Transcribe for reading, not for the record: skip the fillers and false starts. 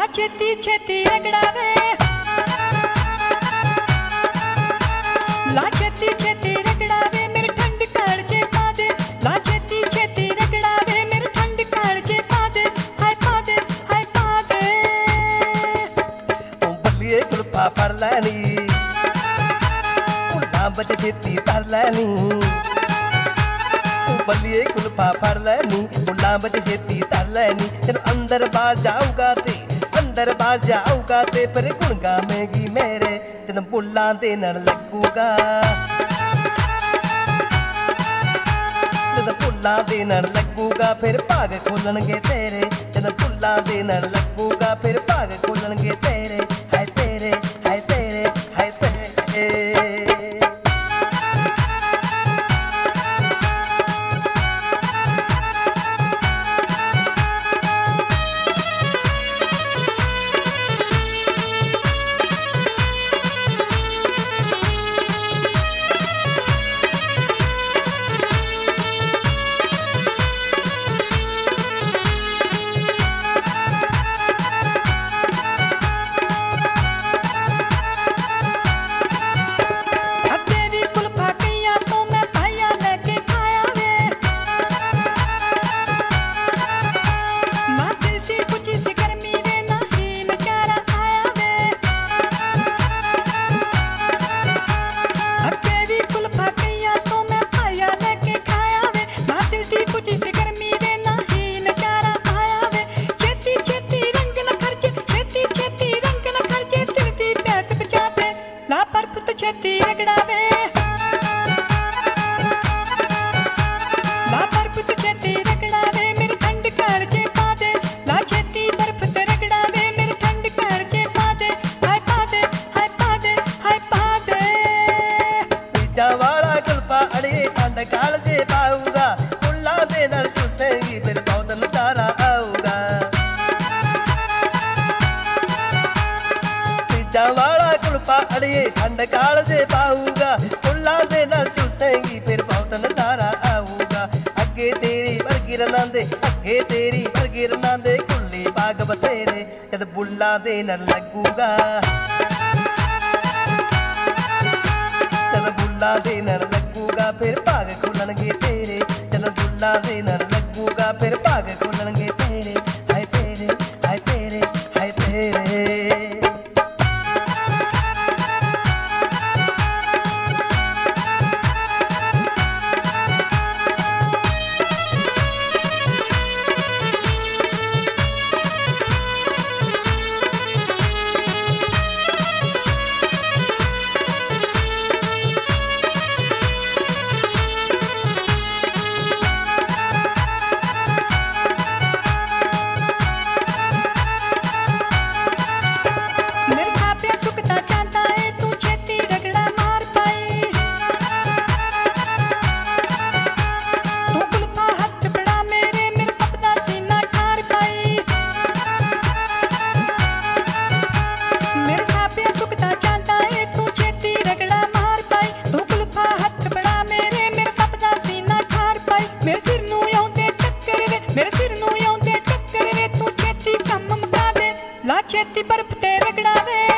छेती छेती रगड़ावे, ला छेती छेती रगड़ावे मेरे ठंड कालजे पा दे, ला छेती छेती रगड़ावे मेरे ठंड कालजे पा दे, हाय पा दे, हाय पा दे। बल्लिए कुल्फा फड़ लैनी, उल्टा बच छेती तर लैनी, बल्लिए कुल्फा फड़ लैनी, उल्टा बच छेती तर लैनी। जब अंदर बाहर जाऊगा ते, अंदर बाहर जाऊगा ते फिर गुण गावेगी मेरे, जन बुल्ला दे नड़ लगूगा, जन बुल्ला दे नड़ लगूगा फिर भाग खोलणगे तेरे, जन बुल्ला दे नड़ लगूगा फिर भाग खोलणगे तेरे, हाय तेरे, हाय तेरे, हाय तेरे। छेती रगड़ावे, ला बर्फ तो छेती रगड़ावे मेरे ठंड कालजे पा दे, ला छेती बर्फ तो रगड़ावे मेरे ठंड कालजे पा दे, हाय पा दे, हाय पा दे, हाय पा दे। पिज्जा वाला कुल्फा अड़े ठंड कालजे पाऊगा, उल्ला दे नड़ चूसेगी फिर बहुत नजारा आऊगा। पिज्जा वाला कुल्फा अड़े ठंड कालजे पाऊगा, उल्ला दे नड़ चूसेगी फिर बहुत नजारा आऊगा। अगे तेरी वर्गी रनांदे, अगे तेरी वर्गी रनांदे, खुली बाग बतेरे जद बुल्ला दे नड़ लगूगा, जद बुल्ला दे नड़ लगूगा फिर भाग खुलणगे तेरे, जद बुल्ला दे नड़ लगूगा फिर भाग खुलणगे तेरे, हाय तेरे, हाय तेरे, हाय तेरे। छेती बर्फ ते रगड़ावे,